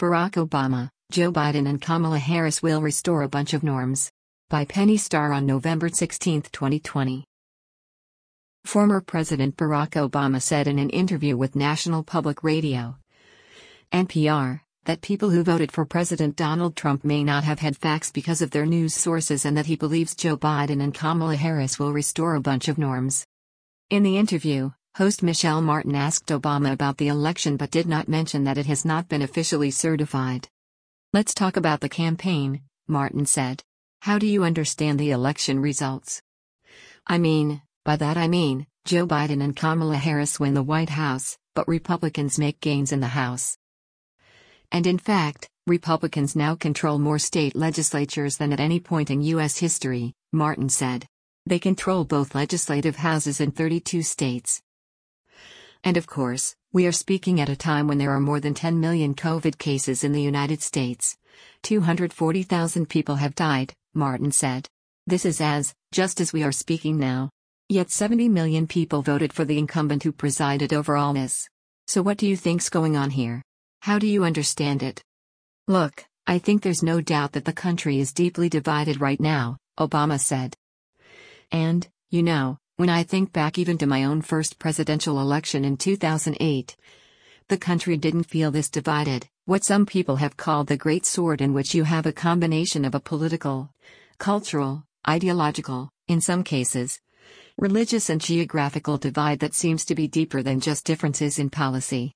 Barack Obama, Joe Biden and Kamala Harris will restore a bunch of norms. By Penny Starr on November 16, 2020. Former President Barack Obama said in an interview with National Public Radio, NPR, that people who voted for President Donald Trump may not have had facts because of their news sources and that he believes Joe Biden and Kamala Harris will restore a bunch of norms. In the interview, host Michelle Martin asked Obama about the election but did not mention that it has not been officially certified. "Let's talk about the campaign," Martin said. "How do you understand the election results?" By that I mean, Joe Biden and Kamala Harris win the White House, but Republicans make gains in the House. And in fact, Republicans now control more state legislatures than at any point in U.S. history, Martin said. They control both legislative houses in 32 states. And of course, we are speaking at a time when there are more than 10 million COVID cases in the United States. 240,000 people have died, Martin said. This is just as we are speaking now. Yet 70 million people voted for the incumbent who presided over all this. So what do you think's going on here? How do you understand it? Look, I think there's no doubt that the country is deeply divided right now, Obama said. And, when I think back even to my own first presidential election in 2008, the country didn't feel this divided, what some people have called the Great Sword, in which you have a combination of a political, cultural, ideological, in some cases, religious and geographical divide that seems to be deeper than just differences in policy.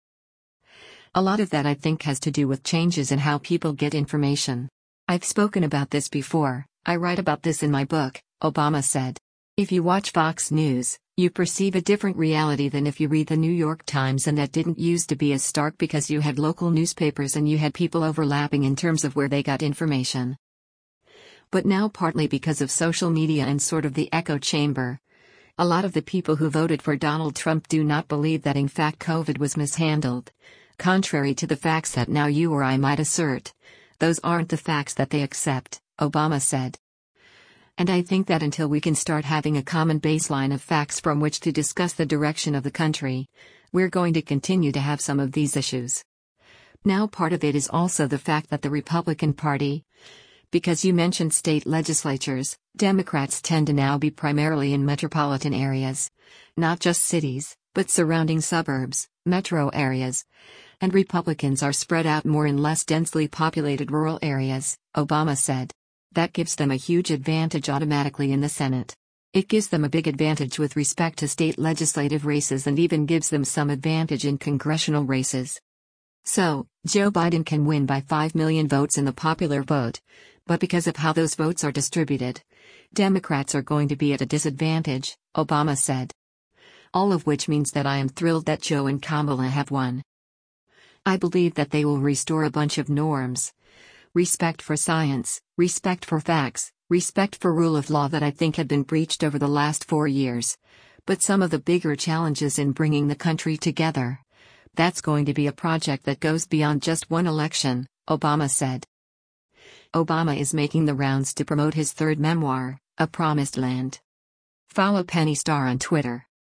A lot of that I think has to do with changes in how people get information. I've spoken about this before, I write about this in my book, Obama said. If you watch Fox News, you perceive a different reality than if you read the New York Times, and that didn't used to be as stark because you had local newspapers and you had people overlapping in terms of where they got information. But now, partly because of social media and sort of the echo chamber, a lot of the people who voted for Donald Trump do not believe that in fact COVID was mishandled. Contrary to the facts that now you or I might assert, those aren't the facts that they accept, Obama said. And I think that until we can start having a common baseline of facts from which to discuss the direction of the country, we're going to continue to have some of these issues. Now, part of it is also the fact that the Republican Party, because you mentioned state legislatures, Democrats tend to now be primarily in metropolitan areas, not just cities, but surrounding suburbs, metro areas, and Republicans are spread out more in less densely populated rural areas, Obama said. That gives them a huge advantage automatically in the Senate. It gives them a big advantage with respect to state legislative races and even gives them some advantage in congressional races. So, Joe Biden can win by 5 million votes in the popular vote, but because of how those votes are distributed, Democrats are going to be at a disadvantage, Obama said. All of which means that I am thrilled that Joe and Kamala have won. I believe that they will restore a bunch of norms. Respect for science, respect for facts, respect for rule of law that I think had been breached over the last 4 years. But some of the bigger challenges in bringing the country together. That's going to be a project that goes beyond just one election, Obama said. Obama is making the rounds to promote his third memoir, A Promised Land. Follow Penny Starr on Twitter.